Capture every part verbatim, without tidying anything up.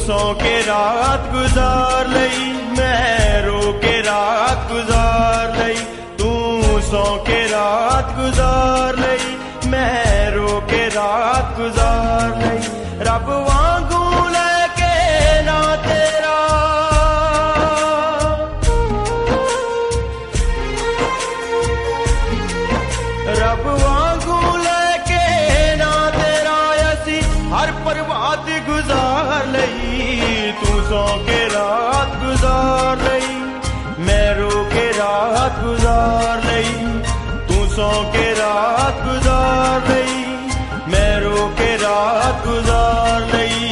सौ के रात गुजार लई मैं रो के रात गुजार लई तू सौ के रात गुजार लई मैं रो के रात गुजार लई रब वांगू लेके ना तेरा रब वांगू लेके ना तेरा असी हर प्रभात गुजार लई तू सौ के रात गुजार लई मैं रो के रात गुजार लई तू सौ के रात गुजार लई मैं रो के रात गुजार लई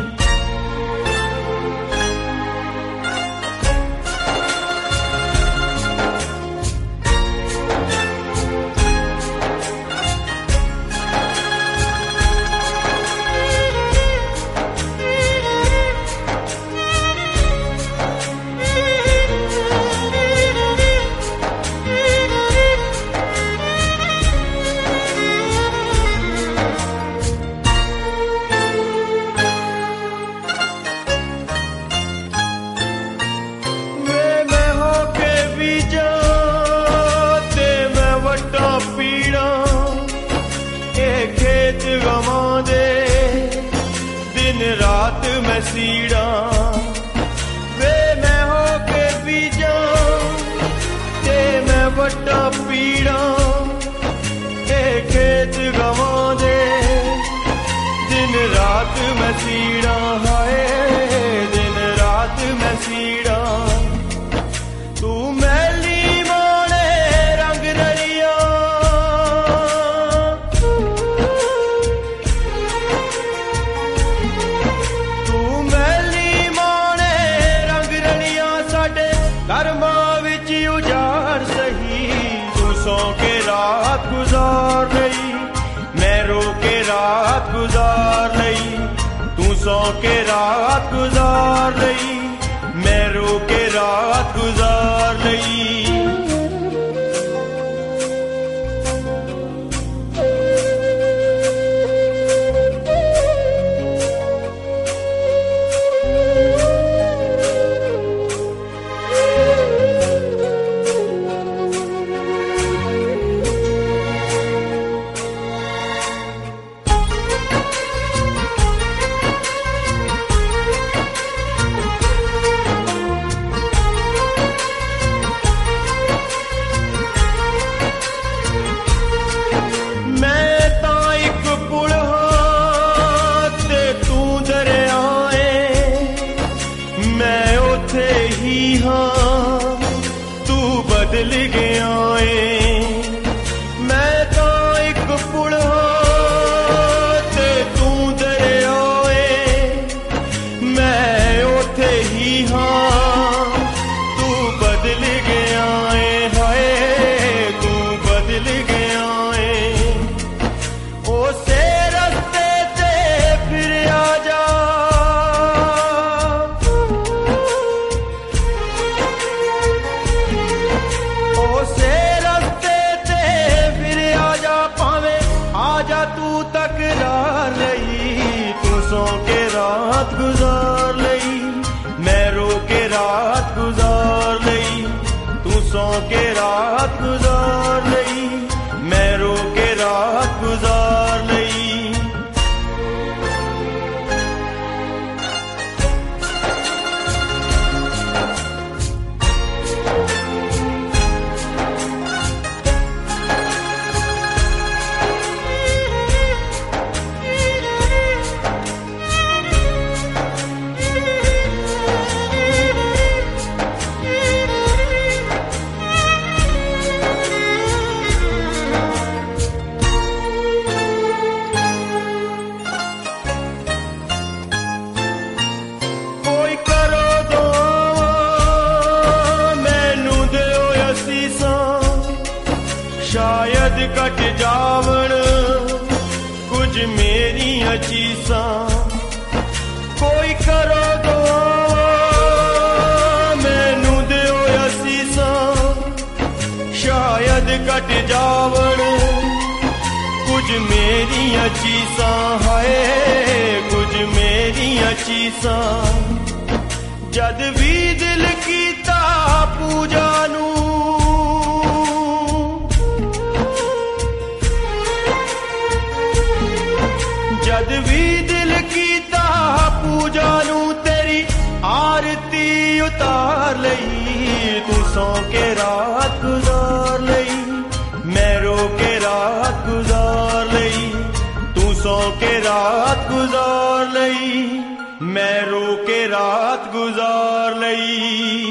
रात मैं सीड़ा वे मैं हो के बीजा ते मैं वड्डा पीड़ा ए खेत गवा दे दिन रात मैं सीड़ा हाय दिन रात मैं सीड़ा तू मैली माने रंग रलिया कर्मा विच उजाड़ सही तू सौ के रात गुजार लई मैं रो के रात गुजार लई तू सौ के रात गुजार लई मैं रो के रात गुजार लई बदल गया है मैं तो एक पुल ते तू दरिया है मैं उथे ही हाँ तू बदल गया है हाय तू बदल गया है उसे रस्ते ते फिर आ जा तू तकरार लई तू सौ के रात गुजार लई मैं रो के रात गुजार लई तू सौ के रात गुजार लई मैं रो के रात गुजार लई शायद कट जावण कुछ मेरियां चीसां कोई करो दुआ मैनू दिओ असीसां शायद कट जावण कुछ मेरियां चीसां हाय कुछ मेरियां ਅਸੀਸਾਂ ਜਦ ਵੀ ਦਿਲ ਕੀਤਾ ਪੂਜਾ ਨੂੰ ਜਦ ਵੀ ਦਿਲ ਕੀਤਾ ਪੂਜਾ ਨੂੰ ਤੇਰੀ ਆਰਤੀ ਉਤਾਰ ਲਈ ਤੂੰ ਸੌਂ ਕੇ ਰਾਤ ਗੁਜ਼ਾਰ ਲਈ ਮੈਂ ਰੋ ਕੇ ਰਾਤ ਗੁਜ਼ਾਰ ਲਈ ਤੂੰ ਸੌਂ ਕੇ ਰਾਤ ਗੁਜ਼ਾਰ ਲਈ ਮੈਂ ਰੋ ਕੇ ਰਾਤ ਗੁਜ਼ਾਰ ਲਈ